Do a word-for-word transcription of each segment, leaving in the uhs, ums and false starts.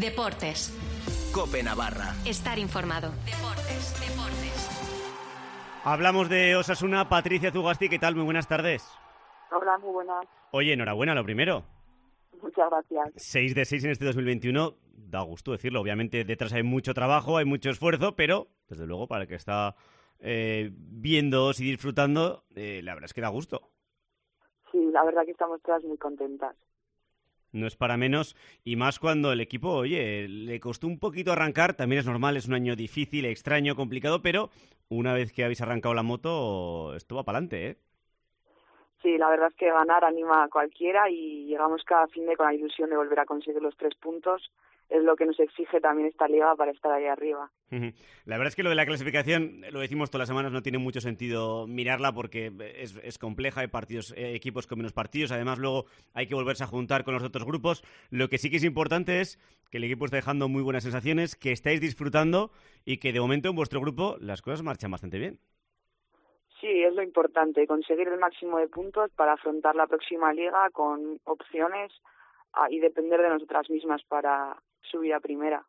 Deportes. COPE Navarra. Estar informado. Deportes, deportes. Hablamos de Osasuna. Patricia Zugasti, ¿qué tal? Muy buenas tardes. Hola, muy buenas. Oye, enhorabuena, lo primero. Muchas gracias. seis de seis en este dos mil veintiuno, da gusto decirlo. Obviamente detrás hay mucho trabajo, hay mucho esfuerzo, pero desde luego para el que está eh, viéndoos y disfrutando, eh, la verdad es que da gusto. Sí, la verdad que estamos todas muy contentas. No es para menos, y más cuando el equipo, oye, le costó un poquito arrancar, también es normal, es un año difícil, extraño, complicado, pero una vez que habéis arrancado la moto, esto va para adelante, ¿eh? Sí, la verdad es que ganar anima a cualquiera y llegamos cada fin de con la ilusión de volver a conseguir los tres puntos. Es lo que nos exige también esta liga para estar ahí arriba. La verdad es que lo de la clasificación, lo decimos todas las semanas, no tiene mucho sentido mirarla porque es, es compleja, hay partidos, eh, equipos con menos partidos, además luego hay que volverse a juntar con los otros grupos. Lo que sí que es importante es que el equipo está dejando muy buenas sensaciones, que estáis disfrutando y que de momento en vuestro grupo las cosas marchan bastante bien. Sí, es lo importante, conseguir el máximo de puntos para afrontar la próxima liga con opciones a, y depender de nosotras mismas para subir a primera.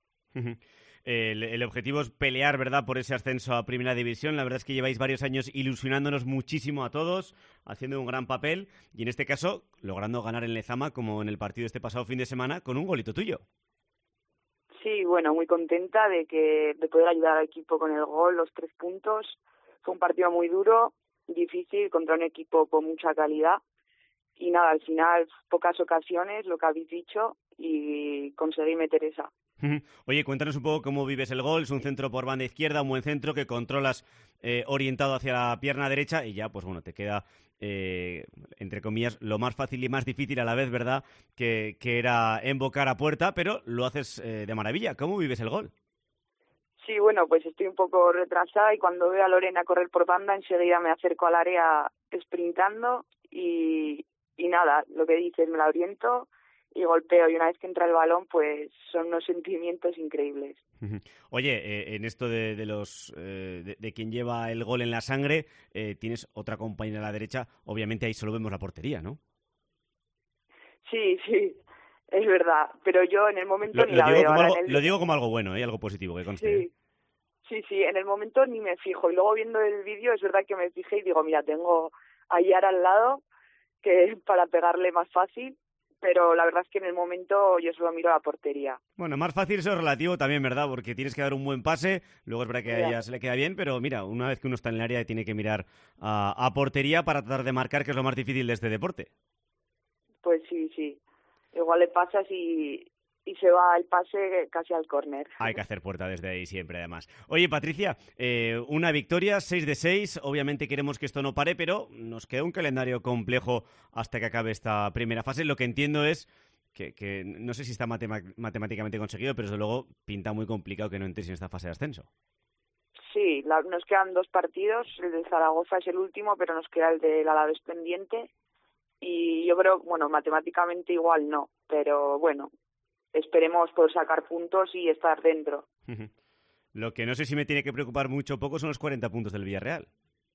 El, el objetivo es pelear, ¿verdad?, por ese ascenso a Primera División. La verdad es que lleváis varios años ilusionándonos muchísimo a todos, haciendo un gran papel y en este caso logrando ganar en Lezama, como en el partido de este pasado fin de semana, con un golito tuyo. Sí, bueno, muy contenta de que de poder ayudar al equipo con el gol, los tres puntos. Fue un partido muy duro, difícil, contra un equipo con mucha calidad. Y nada, al final, pocas ocasiones, lo que habéis dicho, y conseguí meter esa. Oye, cuéntanos un poco cómo vives el gol. Es un centro por banda izquierda, un buen centro que controlas eh, orientado hacia la pierna derecha y ya, pues bueno, te queda, eh, entre comillas, lo más fácil y más difícil a la vez, ¿verdad?, que, que era embocar a puerta, pero lo haces eh, de maravilla. ¿Cómo vives el gol? Sí, bueno, pues estoy un poco retrasada y cuando veo a Lorena correr por banda, enseguida me acerco al área sprintando y, y nada, lo que dices, me la oriento y golpeo, y una vez que entra el balón, pues son unos sentimientos increíbles. Oye, eh, en esto de, de los eh, de, de quien lleva el gol en la sangre, eh, tienes otra compañera a la derecha, obviamente ahí solo vemos la portería, ¿no? Sí, sí, es verdad, pero yo en el momento lo, ni lo la digo veo. Como Ahora algo, en el... Lo digo como algo bueno, ¿eh? Algo positivo, que conste. Sí, sí, sí, en el momento ni me fijo, y luego viendo el vídeo es verdad que me fijé y digo, mira, tengo a Yara al lado, que para pegarle más fácil, pero la verdad es que en el momento yo solo miro la portería. Bueno, más fácil eso es relativo también, ¿verdad? Porque tienes que dar un buen pase, luego es verdad que a ella se le queda bien, pero mira, una vez que uno está en el área tiene que mirar a, a portería para tratar de marcar, que es lo más difícil de este deporte. Pues sí, sí. Igual le pasas y, y se va el pase casi al córner. Hay que hacer puerta desde ahí siempre, además. Oye, Patricia, eh, una victoria, seis de seis. Obviamente queremos que esto no pare, pero nos queda un calendario complejo hasta que acabe esta primera fase. Lo que entiendo es que, que no sé si está matema- matemáticamente conseguido, pero desde luego pinta muy complicado que no entréis en esta fase de ascenso. Sí, la, nos quedan dos partidos. El de Zaragoza es el último, pero nos queda el del Alavés pendiente. Y yo creo, bueno, matemáticamente igual no, pero bueno, esperemos por sacar puntos y estar dentro. Lo que no sé si me tiene que preocupar mucho o poco son los cuarenta puntos del Villarreal.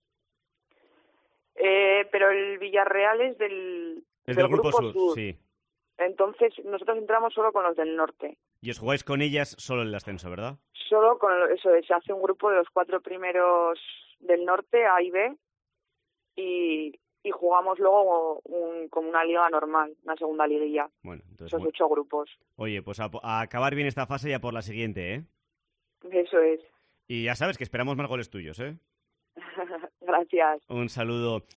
Eh, pero el Villarreal es del, es del del grupo, grupo sur, sur, sí. Entonces nosotros entramos solo con los del norte. Y os jugáis con ellas solo el ascenso, ¿verdad? Solo con eso, se hace un grupo de los cuatro primeros del norte, A y B, y... y jugamos luego un, como una liga normal, una segunda liguilla. Bueno, entonces, esos bueno. ocho grupos. Oye, pues a, a acabar bien esta fase y a por la siguiente, ¿eh? Eso es. Y ya sabes que esperamos más goles tuyos, ¿eh? Gracias. Un saludo.